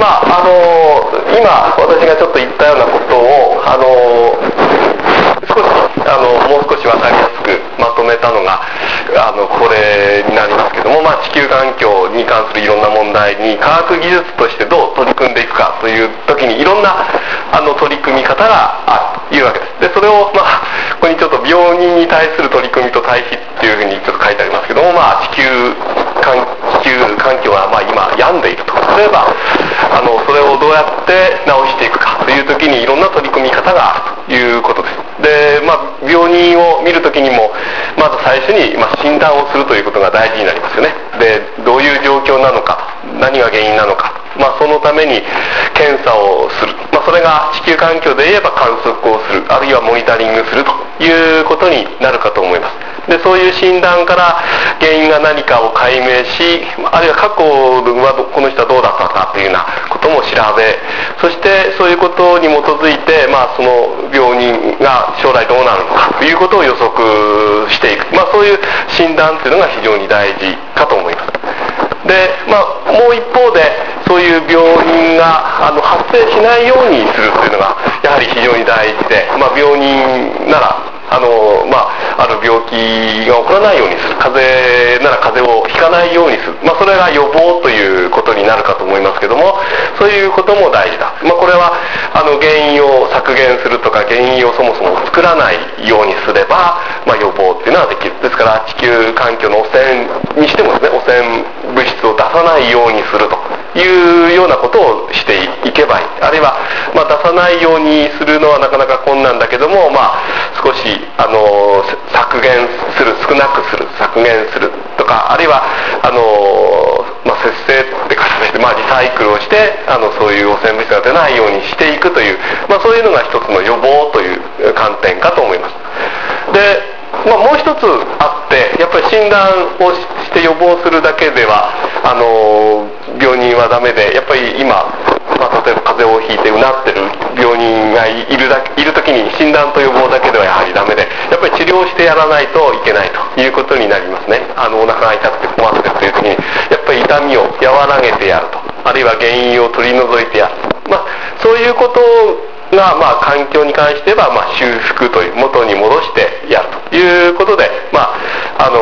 今私がちょっと言ったようなことをもう少し分かりやすくまとめたのがこれになりますけども、地球環境に関するいろんな問題に科学技術としてどう取り組んでいくかという時にいろんな取り組み方があるというわけです。でそれをここにちょっと病人に対する取り組みと対比っていうふうにちょっと書いてありますけども、地球環境が今病んでいると。例えばそれをどうやって治していくかという時にいろんな取り組み方があるということです。で、病人を見る時にもまず最初に診断をするということが大事になりますよね。でどういう状況なのか、何が原因なのか、そのために検査をする、それが地球環境で言えば観測をする、あるいはモニタリングするということになるかと思います。でそういう診断から原因が何かを解明し、あるいは過去はこの人はどうだったかというようなことも調べ、そしてそういうことに基づいて、その病人が将来どうなるのかということを予測していく、そういう診断というのが非常に大事かと思います。で、もう一方でそういう病人が発生しないようにするというのがやはり非常に大事で、病人ならある病気が起こらないようにする、風邪なら風邪をひかないようにする、それが予防ということになるかと思いますけども、そういうことも大事だ。これは原因を削減するとか原因をそもそも作らないようにすれば、予防っていうのはできる。ですから地球環境の汚染にしてもですね、汚染物質を出さないようにするというようなことをしていけばいい。あるいは、出さないようにするのはなかなか困難だけども、少し削減する、少なくする、削減するとか、あるいは節制って形で、リサイクルをしてそういう汚染物質が出ないようにしていくという、そういうのが一つの予防という観点かと思います。でもう一つあって、やっぱり診断をして予防するだけでは病人はダメで、やっぱり今、例えば風邪をひいてうなってる病人がいる時に診断と予防だけではやはりダメで、やっぱり治療してやらないといけないということになりますね。お腹が痛くて困ってるという時にやっぱり痛みを和らげてやると、あるいは原因を取り除いてやる、そういうことが環境に関しては修復という元に戻してやるということで、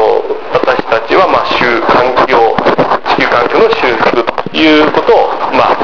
私たちは地球環境の修復ということを